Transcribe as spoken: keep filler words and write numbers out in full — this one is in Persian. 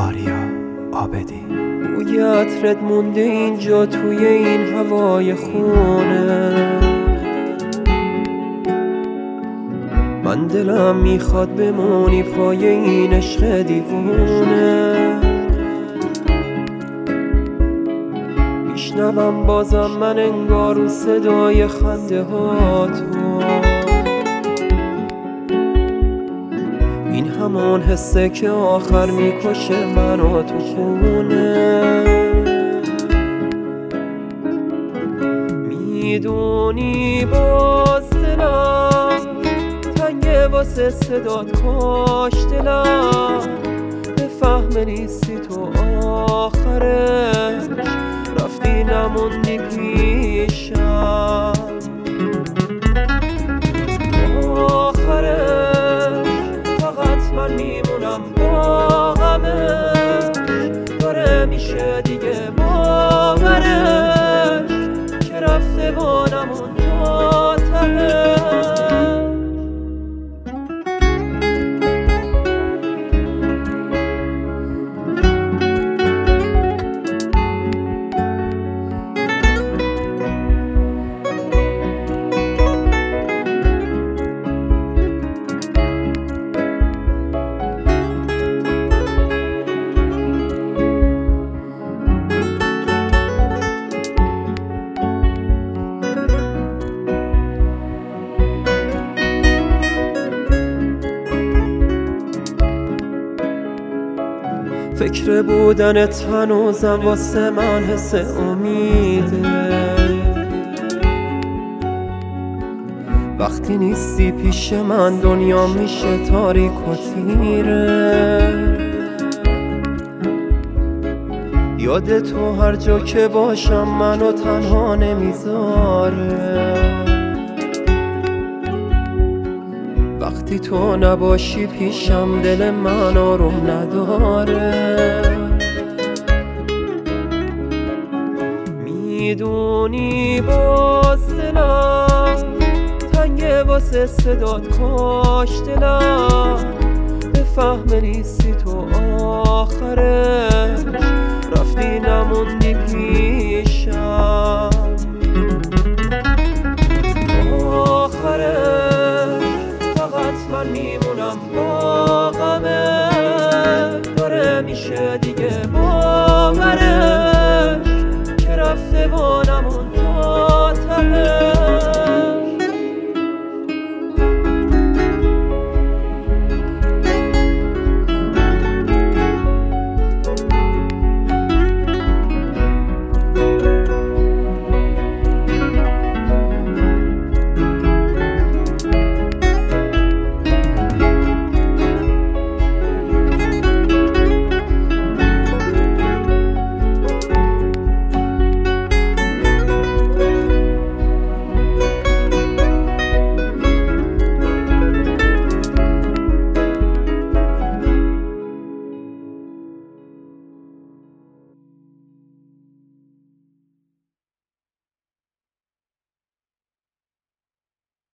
آریا عابدی. بوی عطرت مونده اینجا توی این هوای خونه، من دلم میخواد بمونی پای این عشق دیوونه. میشنوم بازم من انگار و صدای خنده ها تو، این همون حسه که آخر میکشه منو تو خونه. میدونی باز دلم تنگه واسه صدات، کاش دلم بفهمه نیستی تو آخرش رفتی نموندی پیشم. آخرش فقط من میمونم با غمش، داره میشه دیگه باورش که رفته با نمون تا ته. فکر بودنت هنوزم واسه من حس امیده، وقتی نیستی پیش من دنیا میشه تاریک و تیره. یاد تو هر جا که باشم منو تنها نمیذاره، وقتی تو نباشی پیشم دل من آروم نداره. میدونی باز دلم تنگه واسه صدات، کاش دلم بفهمه نیستی تو آخرش رفتی نموندی پیشم. آخرش من میمونم با غمه، داره میشه دیگه